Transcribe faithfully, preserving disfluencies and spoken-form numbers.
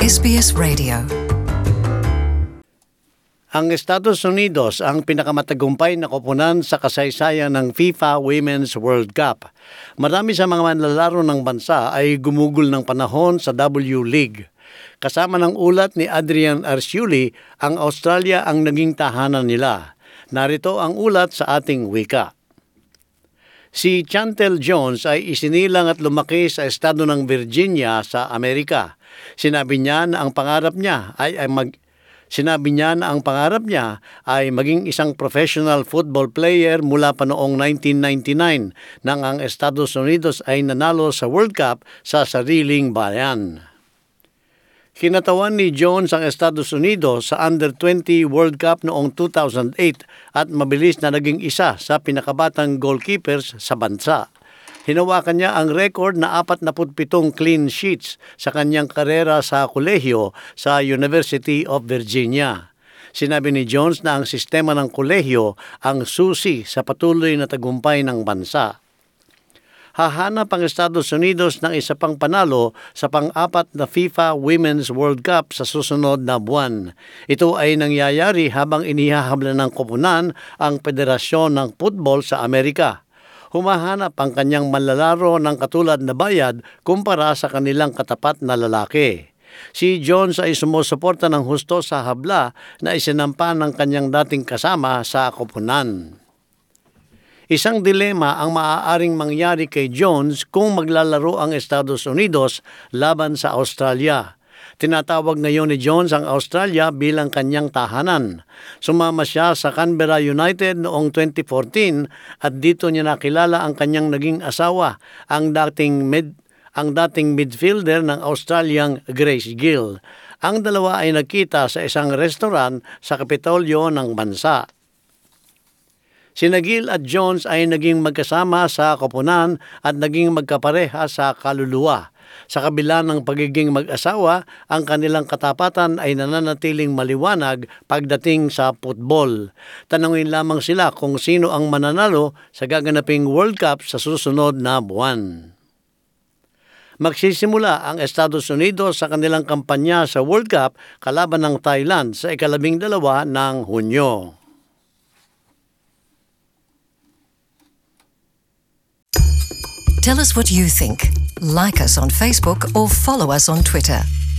S B S Radio. Ang Estados Unidos ang pinakamatagumpay na koponan sa kasaysayan ng FIFA Women's World Cup. Marami sa mga manlalaro ng bansa ay gumugol ng panahon sa W League. Kasama ng ulat ni Adrian Arciuli, ang Australia ang naging tahanan nila. Narito ang ulat sa ating wika. Si Chantel Jones ay isinilang at lumaki sa estado ng Virginia sa Amerika. Sinabi niya na ang pangarap niya ay, ay mag Sinabi niya na ang pangarap niya ay maging isang professional football player mula pa noong nineteen ninety-nine nang ang Estados Unidos ay nanalo sa World Cup sa sariling bayan. Kinatawan ni Jones ang Estados Unidos sa under twenty World Cup noong two thousand eight at mabilis na naging isa sa pinakabatang goalkeepers sa bansa. Hinawakan niya ang record na forty-seven clean sheets sa kanyang karera sa kolehiyo sa University of Virginia. Sinabi ni Jones na ang sistema ng kolehiyo ang susi sa patuloy na tagumpay ng bansa. Hahanap ang Estados Unidos ng isa pang panalo sa pang-apat na FIFA Women's World Cup sa susunod na buwan. Ito ay nangyayari habang inihahablan ng koponan ang Federasyon ng Football sa Amerika. Humahanap ang kanyang manlalaro ng katulad na bayad kumpara sa kanilang katapat na lalaki. Si Jones ay sumusuporta ng husto sa habla na isinampa ng kanyang dating kasama sa koponan. Isang dilema ang maaaring mangyari kay Jones kung maglalaro ang Estados Unidos laban sa Australia. Tinatawag ngayon ni Jones ang Australia bilang kanyang tahanan. Sumama siya sa Canberra United noong twenty fourteen at dito niya nakilala ang kanyang naging asawa, ang dating mid ang dating midfielder ng Australiang Grace Gill. Ang dalawa ay nagkita sa isang restaurant sa Kapitolyo ng bansa. Sina Gill at Jones ay naging magkasama sa koponan at naging magkapareha sa kaluluwa. Sa kabila ng pagiging mag-asawa, ang kanilang katapatan ay nananatiling maliwanag pagdating sa football. Tanungin lamang sila kung sino ang mananalo sa gaganaping World Cup sa susunod na buwan. Magsisimula ang Estados Unidos sa kanilang kampanya sa World Cup kalaban ng Thailand sa ikalabing dalawa ng Hunyo. Tell us what you think. Like us on Facebook or follow us on Twitter.